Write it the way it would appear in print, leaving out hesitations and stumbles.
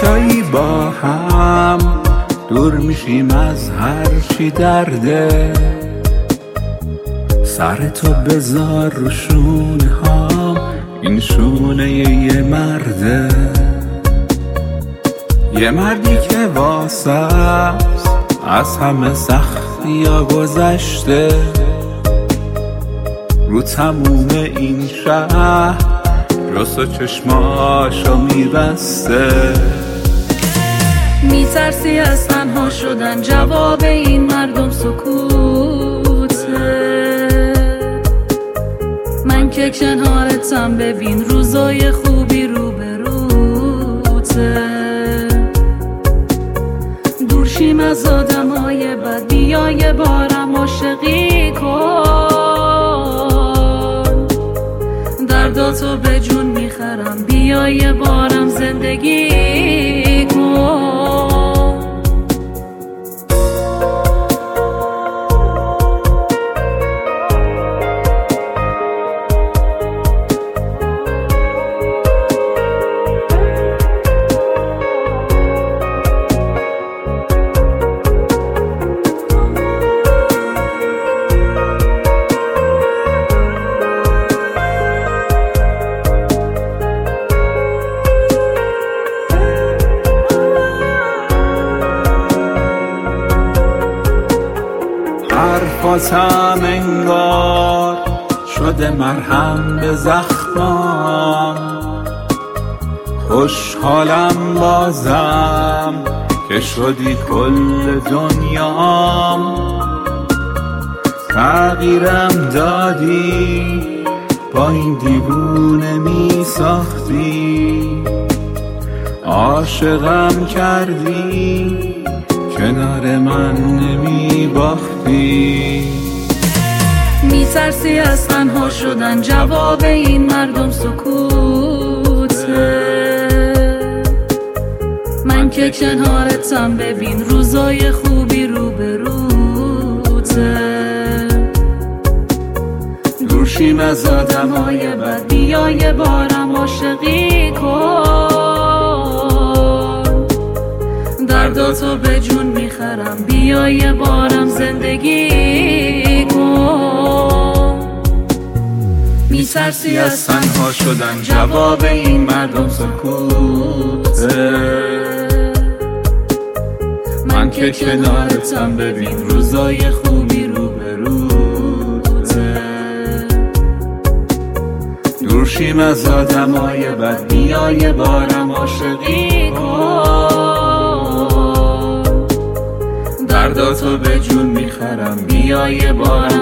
تایی با هم دور میشیم از هر چی درده. سر تو بذار رو شونه هام، این شونه یه مرده، یه مردی که واسه از همه سختی ها گذشته. رو تموم این شهر رسو چشماشو میبسته. میترسی از تنها شدن، جواب این مردم سکوته. من که کنارتم، ببین روزای خوبی رو به روته. دورشیم از آدمای بد، بیا یه بارم عاشقی کن. درداتو به جون میخرم، بیا یه بارم زندگی کن. حرفاتم انگار شده مرهم به زخمام. خوشحالم بازم که شدی کل دنیام. تغییرم دادی، با این دیوونه می ساختی. عاشقم کردی، کنار من نمی باختی. میترسی از تنها شدن، جواب این مردم سکوته. من که کنارتم، ببین روزای خوبی رو به روته. دورشیم از آدمای بد، بیا یه بارم عاشقی کن. درداتو به جون میخرم، بیا یه بارم زندگی کن. میترسی از تنها شدن، جواب این مردم سکوته. من که کنارتم، ببین روزای خوبی رو به روته. دورشیم از آدمای بد، بیا یه بارم عاشقی کن. درداتو به جون میخرم، بیا یه بارم